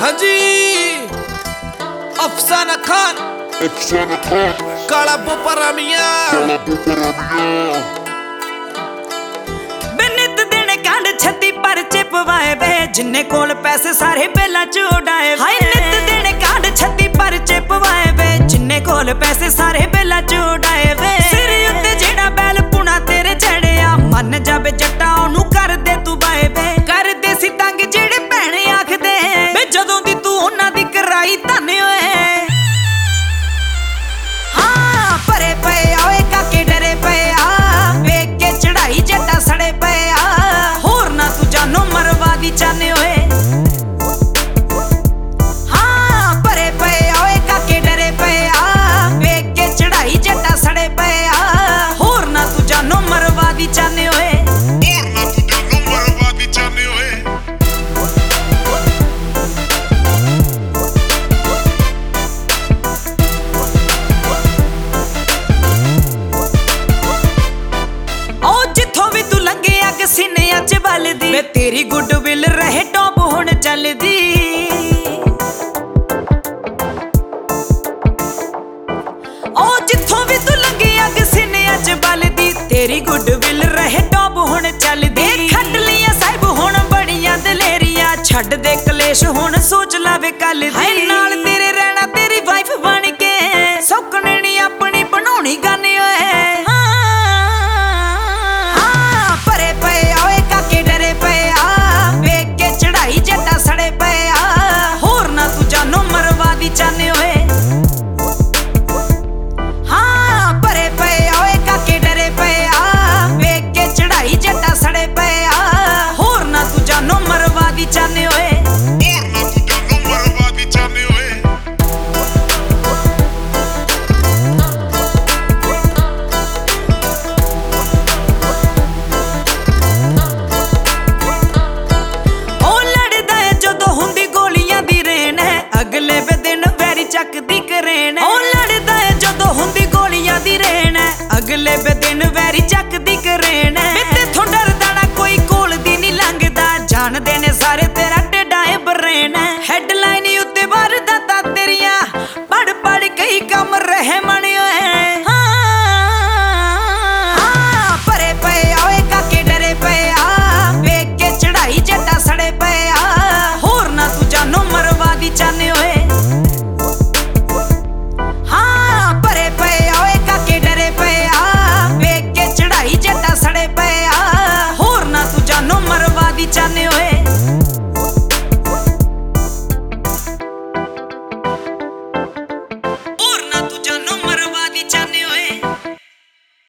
हाँ जी अफसाना खान काला बोपरा मियां नित दिन कांड छत्ती परचे पवाए वे जिन्ने कोल पैसे सारे बेला च उड़ाए हाय नित दिन कांड छत्ती परचे पवाए वे जिन्ने कोल पैसे सारे बेला च उड़ाए वे सिर उत्ते जेड़ा बैल पुना तेरे चढ़िया मन जावे जट्टा ओनू कर दे तू बाए वे कर दे सी तंग जेड़े भैणे आखदे वे जदों दी तू ओना दी कराई धन्ने होए हाँ भरे पे ओए काके डरे पे वेख के चढ़ाई जट्टा सड़े पे होर ना तू जानो मरवा दी चाहने होए हाँ भरे पे ओए काके डरे पे वेख के चढ़ाई जट्टा सड़े पे होर ना तू जानो मरवा दी चाहने होए सीने च बलदी वे तेरी गुडविल रहे टॉप हुण चलदी ओ जिथों भी तू लंघी अग सीने च बलदी तेरी गुडविल रहे टॉप हुण चलदी खट लिया साहिब हुण बड़ियां दलेरियां छड्ड दे कलेश हुण सोच लावे कल दी नाल तेरे रहना तेरी वाइफ बन के सौकने नी अपनी बनाउणी गाने ओए सड़े पे होर ना तू जानो मरवा दी चाहने होए हाँ भरे पे ओए काके डरे पे वेख के चढ़ाई जट्टा सड़े पे होर ना तू जानो मरवा दी चाहने होए अगले वे दिन वैरी चकदी करेन ओ लड़दा है जदों हुंदी गोलियां दी रेन अगले वे दिन वैरी चकदी करेन ते थों डरदा ना कोई कोल दी नहीं लंघदा जानदे ने सारे तेरा